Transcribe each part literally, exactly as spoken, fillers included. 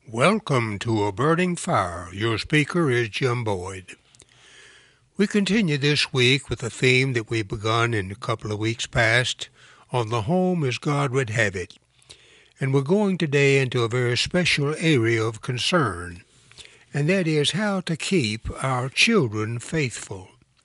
Welcome to A Burning Fire. Your speaker is Jim Boyd. We continue this week with a theme that we begun in a couple of weeks past on the home as God would have it. And we're going today into a very special area of concern, and that is how to keep our children faithful.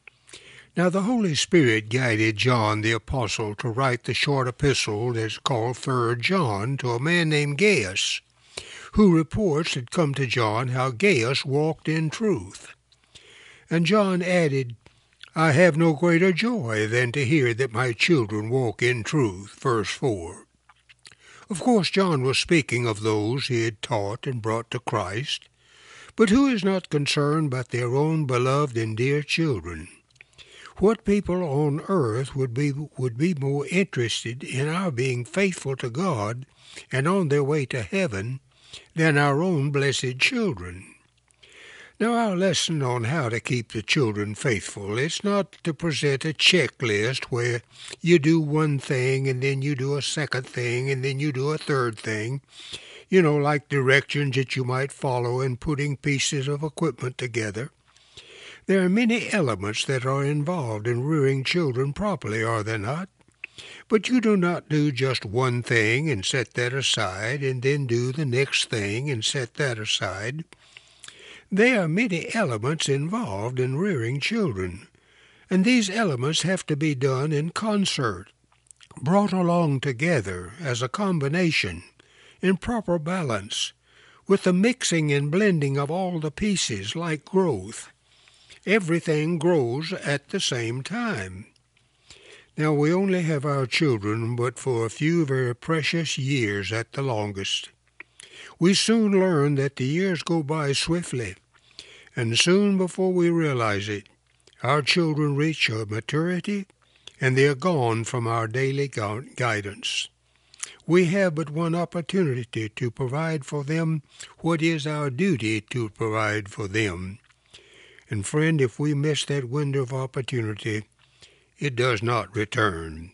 Now the Holy Spirit guided John the Apostle to write the short epistle that's called Third John to a man named Gaius, who reports had come to John how Gaius walked in truth. And John added, I have no greater joy than to hear that my children walk in truth, verse four. Of course, John was speaking of those he had taught and brought to Christ, but who is not concerned about their own beloved and dear children? What people on earth would be would be more interested in our being faithful to God and on their way to heaven than our own blessed children? Now, our lesson on how to keep the children faithful is not to present a checklist where you do one thing and then you do a second thing and then you do a third thing, you know, like directions that you might follow in putting pieces of equipment together. There are many elements that are involved in rearing children properly, are there not? But you do not do just one thing and set that aside and then do the next thing and set that aside. There are many elements involved in rearing children, and these elements have to be done in concert, brought along together as a combination, in proper balance, with the mixing and blending of all the pieces like growth. Everything grows at the same time. Now, we only have our children but for a few very precious years at the longest. We soon learn that the years go by swiftly, and soon before we realize it, our children reach a maturity, and they are gone from our daily guidance. We have but one opportunity to provide for them what is our duty to provide for them. And friend, if we miss that window of opportunity, it does not return.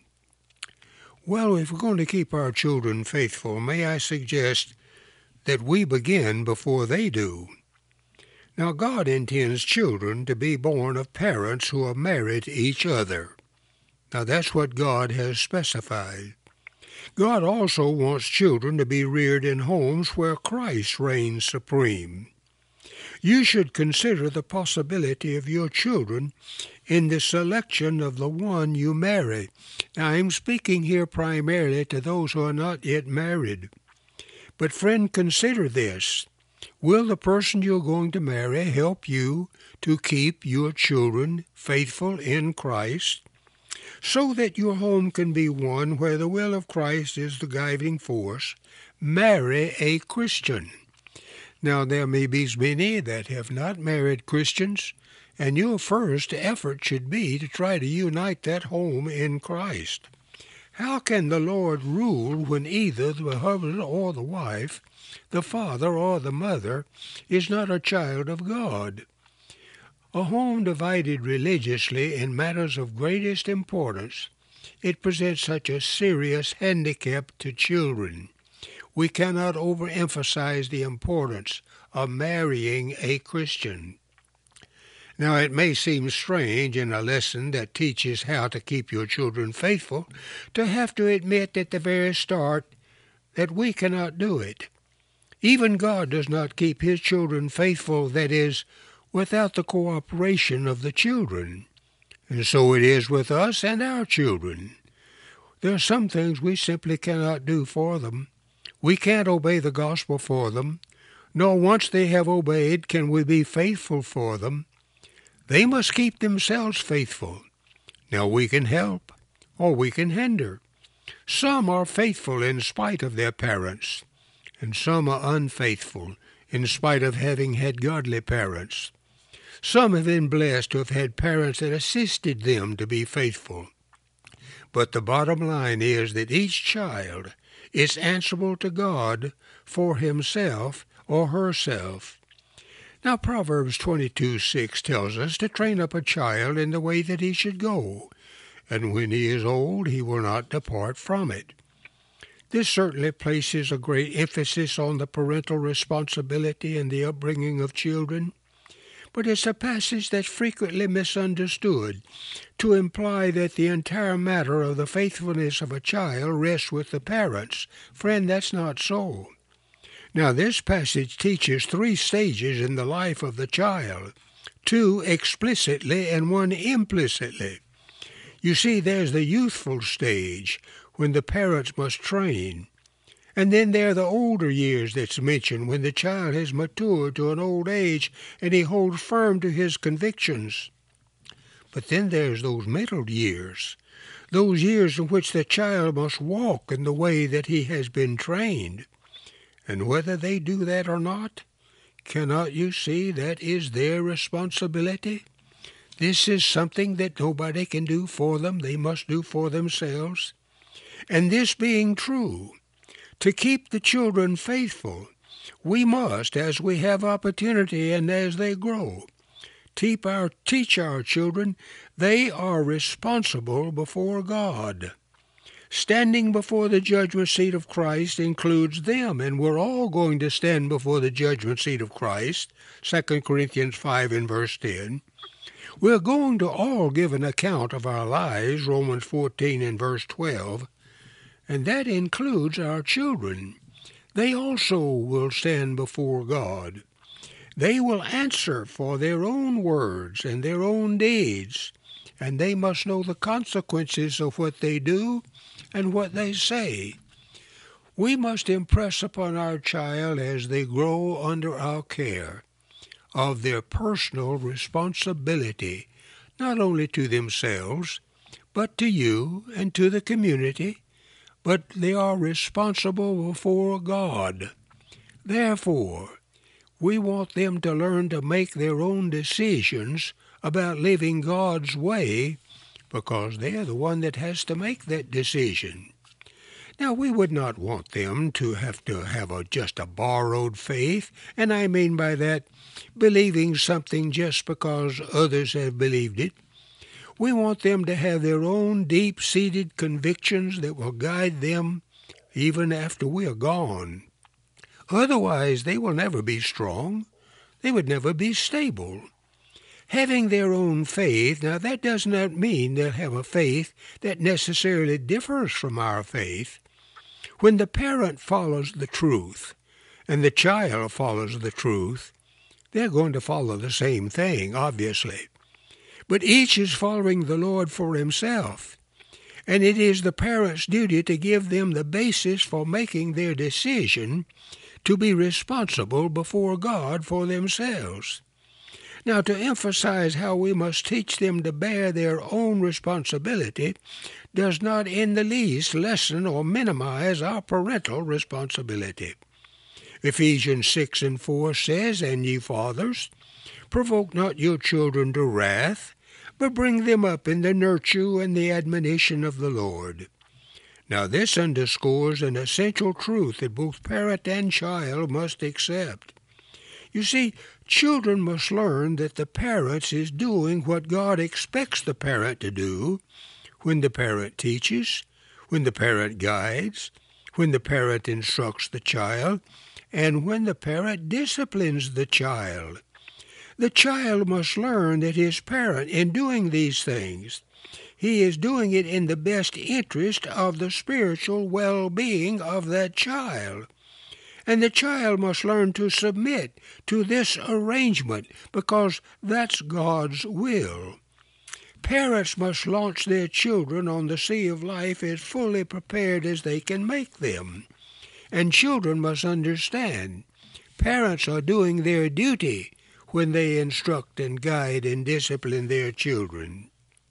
Well, if we're going to keep our children faithful, may I suggest that we begin before they do. Now, God intends children to be born of parents who are married to each other. Now, that's what God has specified. God also wants children to be reared in homes where Christ reigns supreme. You should consider the possibility of your children in the selection of the one you marry. Now, I'm speaking here primarily to those who are not yet married. But friend, consider this. Will the person you're going to marry help you to keep your children faithful in Christ, so that your home can be one where the will of Christ is the guiding force? Marry a Christian. Now, there may be many that have not married Christians, and your first effort should be to try to unite that home in Christ. How can the Lord rule when either the husband or the wife, the father or the mother, is not a child of God? A home divided religiously in matters of greatest importance, it presents such a serious handicap to children. We cannot overemphasize the importance of marrying a Christian. Now, it may seem strange in a lesson that teaches how to keep your children faithful to have to admit at the very start that we cannot do it. Even God does not keep his children faithful, that is, without the cooperation of the children. And so it is with us and our children. There are some things we simply cannot do for them. We can't obey the gospel for them, nor once they have obeyed can we be faithful for them. They must keep themselves faithful. Now we can help, or we can hinder. Some are faithful in spite of their parents, and some are unfaithful in spite of having had godly parents. Some have been blessed to have had parents that assisted them to be faithful. But the bottom line is that each child is answerable to God for himself or herself. Now, Proverbs twenty-two six tells us to train up a child in the way that he should go, and when he is old he will not depart from it. This certainly places a great emphasis on the parental responsibility in the upbringing of children, but it's a passage that's frequently misunderstood to imply that the entire matter of the faithfulness of a child rests with the parents. Friend, that's not so. Now, this passage teaches three stages in the life of the child, two explicitly and one implicitly. You see, there's the youthful stage, when the parents must train. And then there are the older years that's mentioned, when the child has matured to an old age and he holds firm to his convictions. But then there's those middle years, those years in which the child must walk in the way that he has been trained. And whether they do that or not, cannot you see that is their responsibility? This is something that nobody can do for them. They must do for themselves. And this being true, to keep the children faithful, we must, as we have opportunity and as they grow, teach our, teach our children they are responsible before God. Standing before the judgment seat of Christ includes them, and we're all going to stand before the judgment seat of Christ, Second Corinthians five and verse ten. We're going to all give an account of our lives, Romans fourteen and verse twelve, and that includes our children. They also will stand before God. They will answer for their own words and their own deeds, and they must know the consequences of what they do and what they say. We must impress upon our child as they grow under our care of their personal responsibility, not only to themselves, but to you and to the community, but they are responsible before God. Therefore, we want them to learn to make their own decisions about living God's way, because they're the one that has to make that decision. Now, we would not want them to have to have a, just a borrowed faith, and I mean by that believing something just because others have believed it. We want them to have their own deep-seated convictions that will guide them even after we are gone. Otherwise, they will never be strong. They would never be stable. Having their own faith, now that does not mean they'll have a faith that necessarily differs from our faith. When the parent follows the truth and the child follows the truth, they're going to follow the same thing, obviously. But each is following the Lord for himself, and it is the parent's duty to give them the basis for making their decision to be responsible before God for themselves. Now, to emphasize how we must teach them to bear their own responsibility does not in the least lessen or minimize our parental responsibility. Ephesians six and four says, "And ye fathers, provoke not your children to wrath, but bring them up in the nurture and the admonition of the Lord." Now, this underscores an essential truth that both parent and child must accept. You see, children must learn that the parent is doing what God expects the parent to do when the parent teaches, when the parent guides, when the parent instructs the child, and when the parent disciplines the child. The child must learn that his parent, in doing these things, he is doing it in the best interest of the spiritual well-being of that child. And the child must learn to submit to this arrangement, because that's God's will. Parents must launch their children on the sea of life as fully prepared as they can make them. And children must understand parents are doing their duty when they instruct and guide and discipline their children.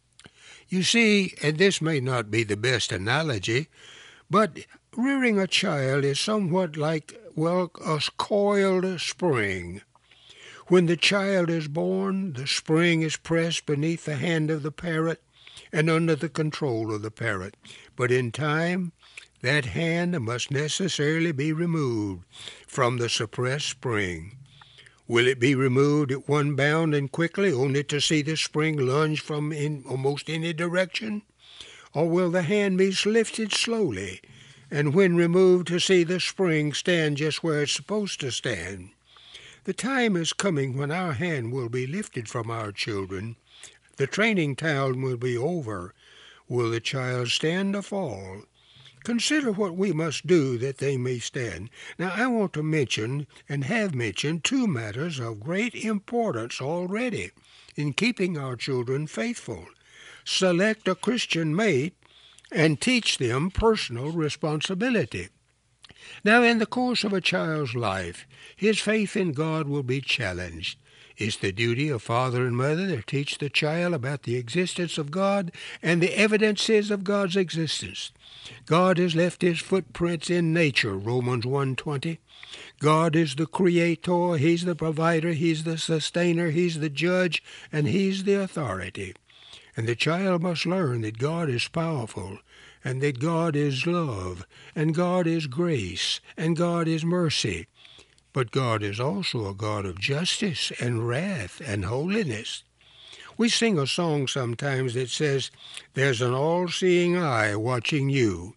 You see, and this may not be the best analogy, but rearing a child is somewhat like, well, a coiled spring. When the child is born, the spring is pressed beneath the hand of the parent and under the control of the parent. But in time, that hand must necessarily be removed from the suppressed spring. Will it be removed at one bound and quickly, only to see the spring lunge from in almost any direction? Or will the hand be lifted slowly and when removed to see the spring stand just where it's supposed to stand. The time is coming when our hand will be lifted from our children. The training time will be over. Will the child stand or fall? Consider what we must do that they may stand. Now I want to mention, and have mentioned, two matters of great importance already in keeping our children faithful. Select a Christian mate and teach them personal responsibility. Now, in the course of a child's life, his faith in God will be challenged. It's the duty of father and mother to teach the child about the existence of God and the evidences of God's existence. God has left his footprints in nature, Romans one twenty. God is the creator, he's the provider, he's the sustainer, he's the judge, and he's the authority. And the child must learn that God is powerful, and that God is love, and God is grace, and God is mercy. But God is also a God of justice and wrath and holiness. We sing a song sometimes that says, "There's an all-seeing eye watching you."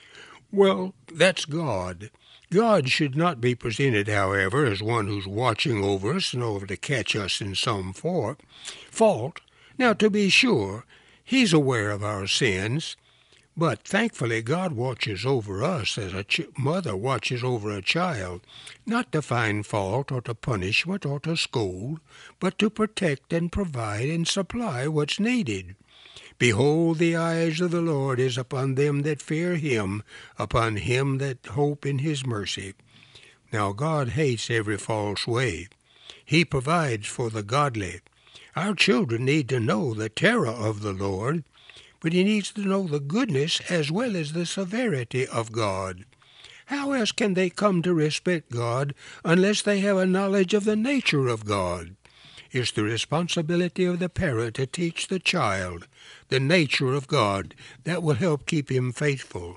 Well, that's God. God should not be presented, however, as one who's watching over us in order to catch us in some fault. Now, to be sure, he's aware of our sins, but thankfully God watches over us as a ch- mother watches over a child, not to find fault or to punishment or to scold, but to protect and provide and supply what's needed. Behold, the eyes of the Lord is upon them that fear him, upon him that hope in his mercy. Now God hates every false way. He provides for the godly. Our children need to know the terror of the Lord, but he needs to know the goodness as well as the severity of God. How else can they come to respect God unless they have a knowledge of the nature of God? It's the responsibility of the parent to teach the child the nature of God. That will help keep him faithful.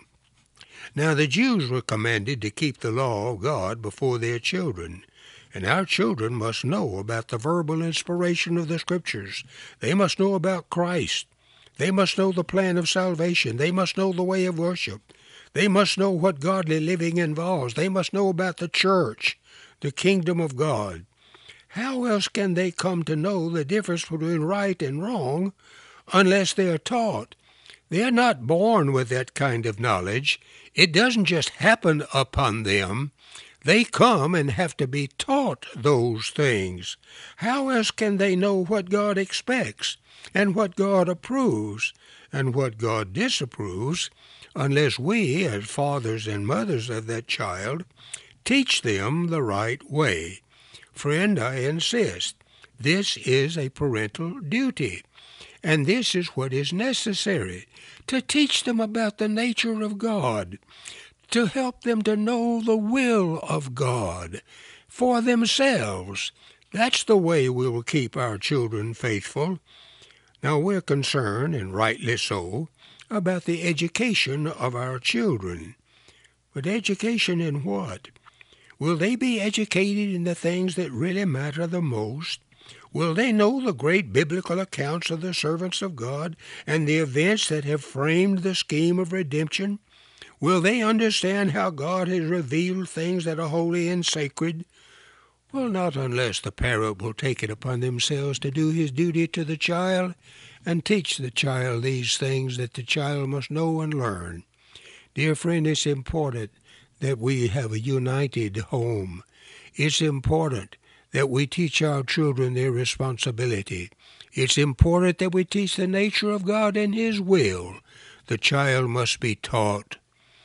Now the Jews were commanded to keep the law of God before their children. And our children must know about the verbal inspiration of the Scriptures. They must know about Christ. They must know the plan of salvation. They must know the way of worship. They must know what godly living involves. They must know about the church, the kingdom of God. How else can they come to know the difference between right and wrong unless they are taught? They are not born with that kind of knowledge. It doesn't just happen upon them. They come and have to be taught those things. How else can they know what God expects and what God approves and what God disapproves unless we, as fathers and mothers of that child, teach them the right way? Friend, I insist, this is a parental duty, and this is what is necessary, to teach them about the nature of God, to help them to know the will of God for themselves. That's the way we will keep our children faithful. Now, we're concerned, and rightly so, about the education of our children. But education in what? Will they be educated in the things that really matter the most? Will they know the great biblical accounts of the servants of God and the events that have framed the scheme of redemption? Will they understand how God has revealed things that are holy and sacred? Well, not unless the parent will take it upon themselves to do his duty to the child and teach the child these things that the child must know and learn. Dear friend, it's important that we have a united home. It's important that we teach our children their responsibility. It's important that we teach the nature of God and his will. The child must be taught.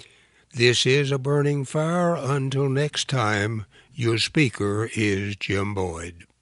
This is A Burning Fire. Until next time, your speaker is Jim Boyd.